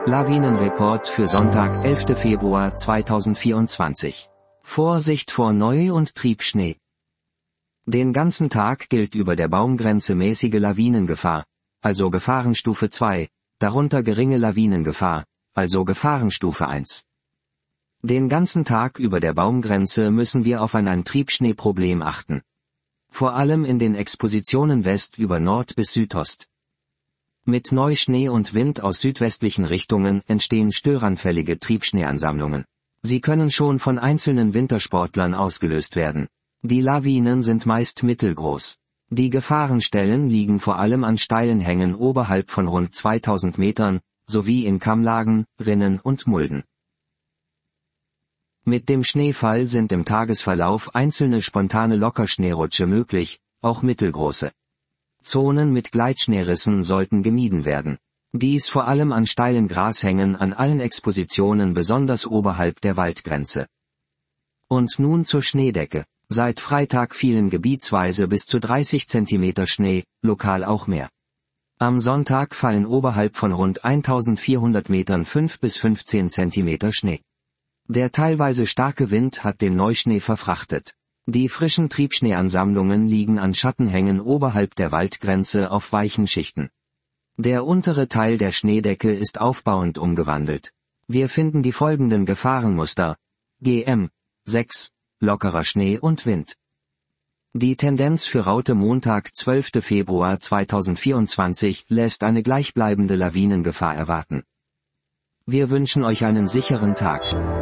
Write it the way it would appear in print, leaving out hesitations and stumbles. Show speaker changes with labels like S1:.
S1: Lawinenreport für Sonntag, 11. Februar 2024. Vorsicht vor Neu- und Triebschnee. Den ganzen Tag gilt über der Baumgrenze mäßige Lawinengefahr, also Gefahrenstufe 2, darunter geringe Lawinengefahr, also Gefahrenstufe 1. Den ganzen Tag über der Baumgrenze müssen wir auf ein Triebschneeproblem achten. Vor allem in den Expositionen West über Nord bis Südost. Mit Neuschnee und Wind aus südwestlichen Richtungen entstehen störanfällige Triebschneeansammlungen. Sie können schon von einzelnen Wintersportlern ausgelöst werden. Die Lawinen sind meist mittelgroß. Die Gefahrenstellen liegen vor allem an steilen Hängen oberhalb von rund 2000 Metern, sowie in Kammlagen, Rinnen und Mulden. Mit dem Schneefall sind im Tagesverlauf einzelne spontane Lockerschneerutsche möglich, auch mittelgroße. Zonen mit Gleitschneerissen sollten gemieden werden. Dies vor allem an steilen Grashängen an allen Expositionen besonders oberhalb der Waldgrenze. Und nun zur Schneedecke. Seit Freitag fielen gebietsweise bis zu 30 cm Schnee, lokal auch mehr. Am Sonntag fallen oberhalb von rund 1400 Metern 5 bis 15 cm Schnee. Der teilweise starke Wind hat den Neuschnee verfrachtet. Die frischen Triebschneeansammlungen liegen an Schattenhängen oberhalb der Waldgrenze auf weichen Schichten. Der untere Teil der Schneedecke ist aufbauend umgewandelt. Wir finden die folgenden Gefahrenmuster: GM 6, lockerer Schnee und Wind. Die Tendenz für Raute Montag, 12. Februar 2024 lässt eine gleichbleibende Lawinengefahr erwarten. Wir wünschen euch einen sicheren Tag.